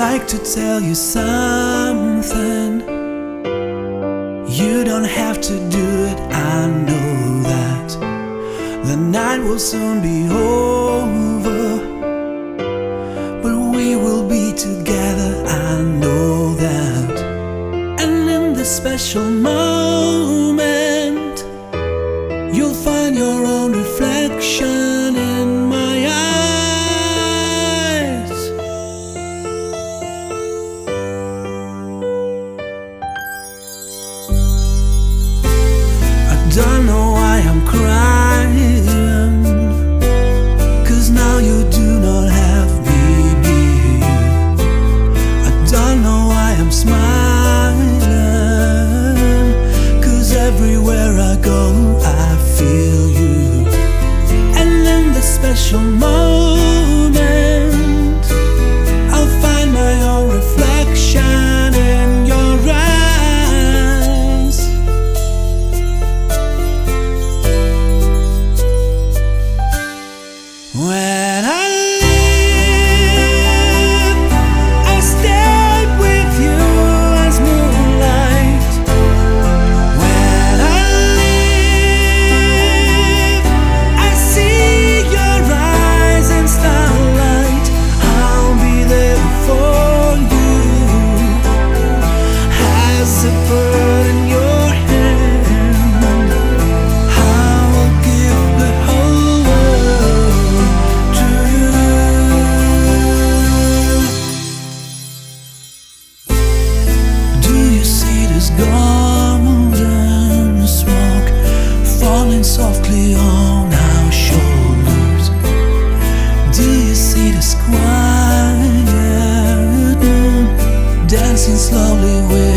like to tell you something. You don't have to do it, I know that. The night will soon be over, but we will be together, I know that. And in this special moment, you'll find your own reflection in my eyes. I don't know why I'm crying, 'cause now you do not have me near you. I don't know why I'm smiling, 'cause everywhere I go I feel you. And in the special moment, I'll find my own reflection in your eyes. When I live, I stay with you as moonlight. When I live, I see your eyes in starlight. I'll be there for you, as a bird in your hand. I will give the whole world to you. Do you see this golden smoke falling softly on our shoulders? Do you see this quiet moon dancing slowly with